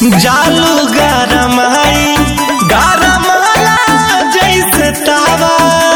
जालू गरमाई गरमाला जैसे तावा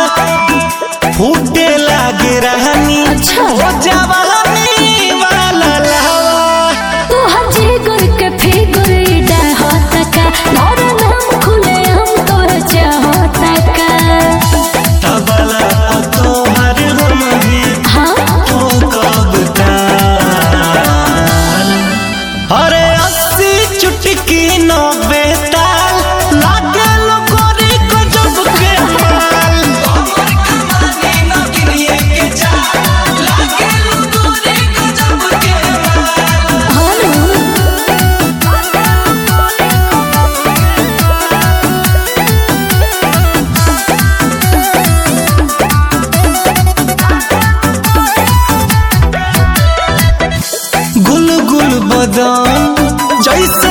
फूटे लागे रहनी ओ जवानी वाला लावा तू हजे गुर के फिगर होता का और नाम खुले हम तोर चाहता का तबला तो हर हमही तो कब ताल अरे 80 चुटकी 90 ताल लागे लो गोरी को जब के माल कमर कमाने न गिनिए के चाल लागे लो गोरी को जब के गुल गुल बदन जैसे